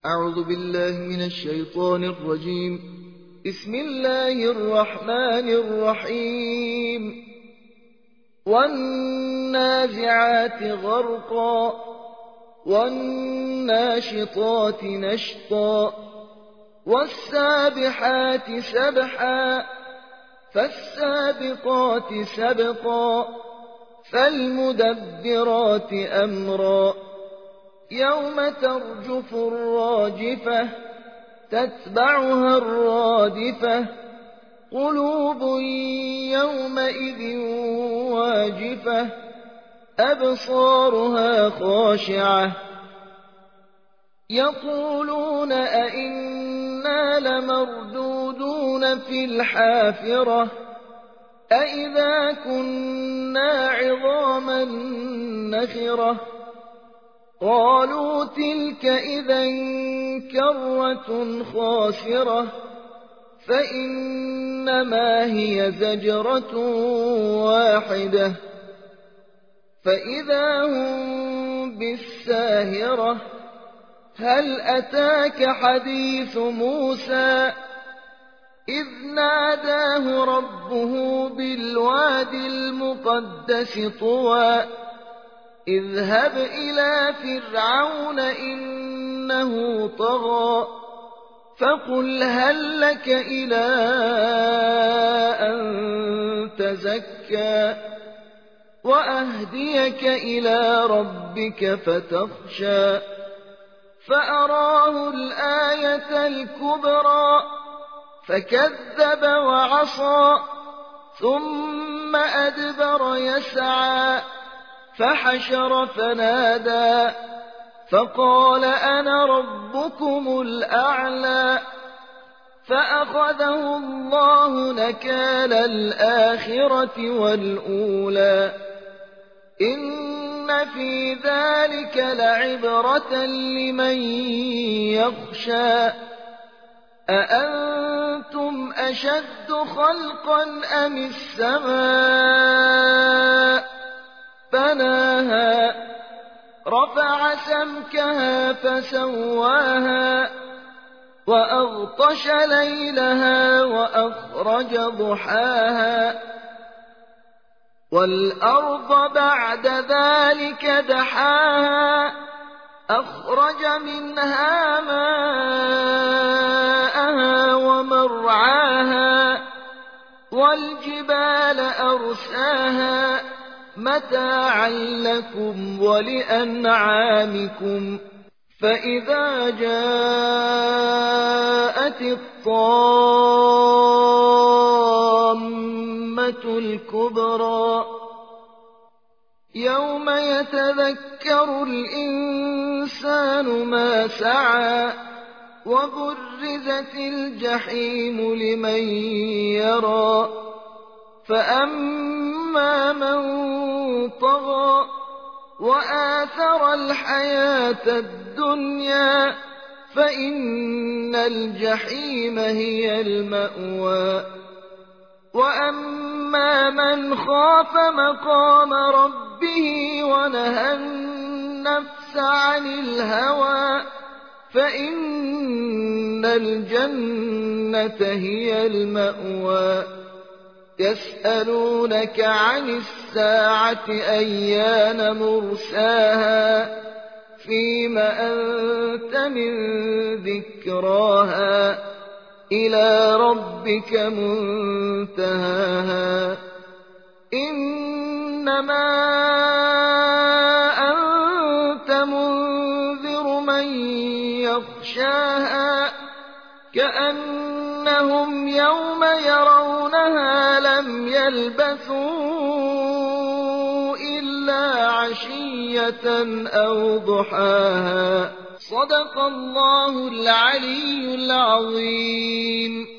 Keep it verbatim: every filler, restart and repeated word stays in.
أعوذ بالله من الشيطان الرجيم. بسم الله الرحمن الرحيم. والنازعات غرقا والناشطات نشطا والسابحات سبحا فالسابقات سبقا فالمدبرات أمرا يوم ترجف الراجفة تتبعها الرادفة قلوب يومئذ واجفة أبصارها خاشعة يقولون أئنا لمردودون في الحافرة أئذا كنا عظاما نخرة قالوا تلك إذا كرة خاسرة فإنما هي زجرة واحدة فإذا هم بالساهرة هل أتاك حديث موسى إذ ناداه ربه بالواد المقدس طوى اذهب إلى فرعون إنه طغى فقل هل لك إلى أن تزكى وأهديك إلى ربك فتخشى فأراه الآية الكبرى فكذب وعصى ثم أدبر يسعى فحشر فنادى فقال أنا ربكم الأعلى فأخذه الله نكال الآخرة والأولى إن في ذلك لعبرة لمن يخشى أأنتم أشد خلقا أم السماء بناها رفع سمكها فسواها وأغطش ليلها وأخرج ضحاها والأرض بعد ذلك دحاها أخرج منها ماءها ومرعاها والجبال أرساها متاعا لكم ولأنعامكم فإذا جاءت الطامة الكبرى يوم يتذكر الإنسان ما سعى وبرزت الجحيم لمن يرى فأما من طغى وآثر الحياة الدنيا فإن الجحيم هي المأوى وأما من خاف مقام ربه ونهى النفس عن الهوى فإن الجنة هي المأوى يسألونك عن الساعة أيان مرساها فيم أنت من ذكراها إلى ربك منتهاها إنما أنت منذر من يخشاها كأنهم يوم يرونها لم يلبثوا إلا عشية أو ضحاها صدق الله العلي العظيم.